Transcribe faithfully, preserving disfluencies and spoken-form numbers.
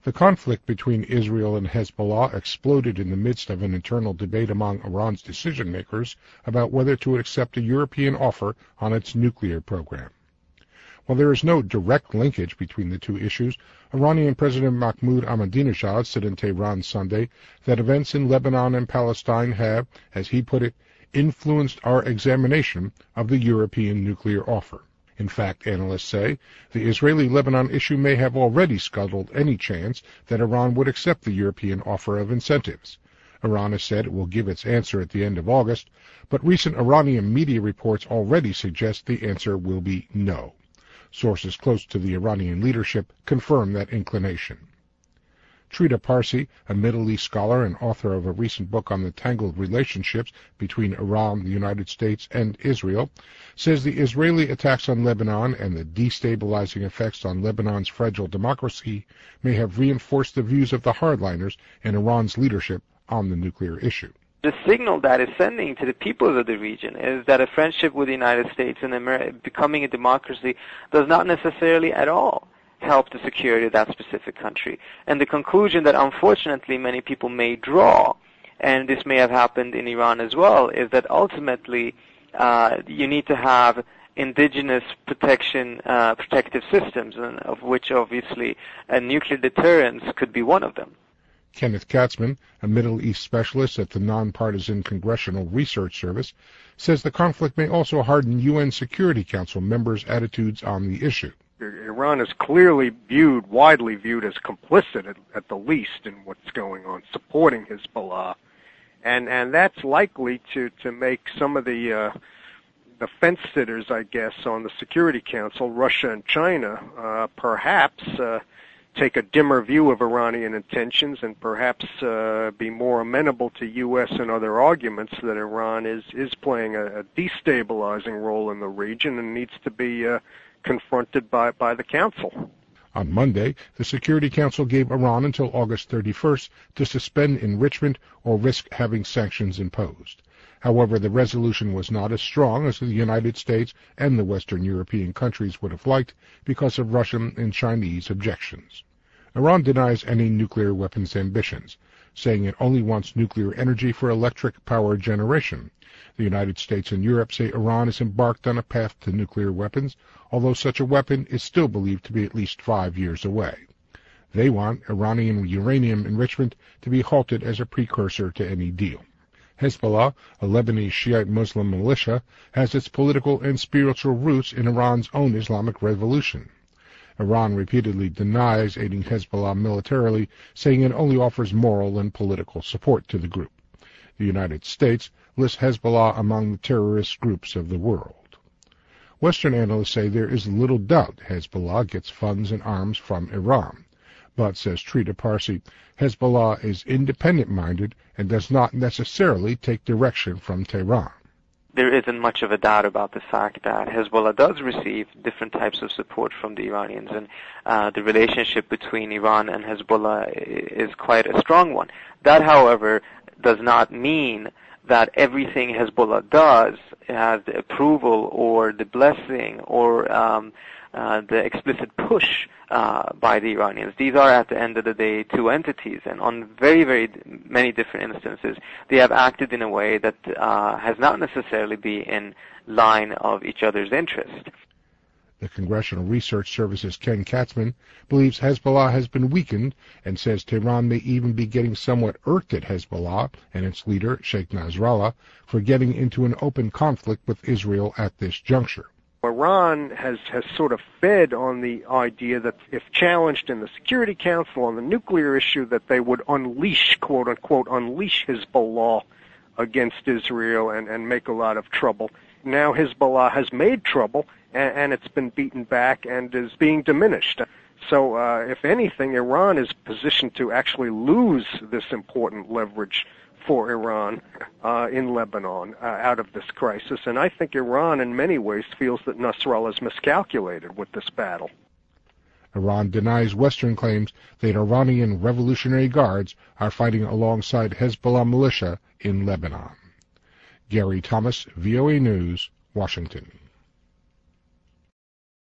The conflict between Israel and Hezbollah exploded in the midst of an internal debate among Iran's decision-makers about whether to accept a European offer on its nuclear program. While there is no direct linkage between the two issues, Iranian President Mahmoud Ahmadinejad said in Tehran Sunday that events in Lebanon and Palestine have, as he put it, influenced our examination of the European nuclear offer. In fact, analysts say, the Israeli-Lebanon issue may have already scuttled any chance that Iran would accept the European offer of incentives. Iran has said it will give its answer at the end of August, but recent Iranian media reports already suggest the answer will be no. Sources close to the Iranian leadership confirm that inclination. Trita Parsi, a Middle East scholar and author of a recent book on the tangled relationships between Iran, the United States, and Israel, says the Israeli attacks on Lebanon and the destabilizing effects on Lebanon's fragile democracy may have reinforced the views of the hardliners and Iran's leadership on the nuclear issue. The signal that is sending to the peoples of the region is that a friendship with the United States and America becoming a democracy does not necessarily at all help the security of that specific country. And the conclusion that unfortunately many people may draw, and this may have happened in Iran as well, is that ultimately uh, you need to have indigenous protection, uh, protective systems, and of which obviously a nuclear deterrence could be one of them. Kenneth Katzman, a Middle East specialist at the nonpartisan Congressional Research Service, says the conflict may also harden U N Security Council members' attitudes on the issue. Iran is clearly viewed, widely viewed as complicit at, at the least in what's going on, supporting Hezbollah. And and that's likely to, to make some of the uh, the fence-sitters, I guess, on the Security Council, Russia and China, uh, perhaps uh, take a dimmer view of Iranian intentions and perhaps uh, be more amenable to U S and other arguments that Iran is, is playing a, a destabilizing role in the region and needs to be uh, confronted by, by the Council. On Monday, the Security Council gave Iran until August thirty-first to suspend enrichment or risk having sanctions imposed. However, the resolution was not as strong as the United States and the Western European countries would have liked because of Russian and Chinese objections. Iran denies any nuclear weapons ambitions, saying it only wants nuclear energy for electric power generation. The United States and Europe say Iran is embarked on a path to nuclear weapons, although such a weapon is still believed to be at least five years away. They want Iranian uranium enrichment to be halted as a precursor to any deal. Hezbollah, a Lebanese Shiite Muslim militia, has its political and spiritual roots in Iran's own Islamic revolution. Iran repeatedly denies aiding Hezbollah militarily, saying it only offers moral and political support to the group. The United States lists Hezbollah among the terrorist groups of the world. Western analysts say there is little doubt Hezbollah gets funds and arms from Iran. But, says Trita Parsi, Hezbollah is independent-minded and does not necessarily take direction from Tehran. There isn't much of a doubt about the fact that Hezbollah does receive different types of support from the Iranians, and uh, the relationship between Iran and Hezbollah is quite a strong one. That, however, does not mean that everything Hezbollah does has the approval or the blessing or um, uh, the explicit push uh, by the Iranians. These are, at the end of the day, two entities, and on very, very many different instances, they have acted in a way that uh, has not necessarily been in line of each other's interest. The Congressional Research Service's Ken Katzman believes Hezbollah has been weakened and says Tehran may even be getting somewhat irked at Hezbollah and its leader, Sheikh Nasrallah, for getting into an open conflict with Israel at this juncture. Iran has, has sort of fed on the idea that if challenged in the Security Council on the nuclear issue, that they would unleash, quote-unquote, unleash Hezbollah against Israel and, and make a lot of trouble. Now Hezbollah has made trouble, and, and it's been beaten back and is being diminished. So, uh, if anything, Iran is positioned to actually lose this important leverage for Iran uh, in Lebanon uh, out of this crisis. And I think Iran, in many ways, feels that Nasrallah is miscalculated with this battle. Iran denies Western claims that Iranian Revolutionary Guards are fighting alongside Hezbollah militia in Lebanon. Gary Thomas, V O A News, Washington.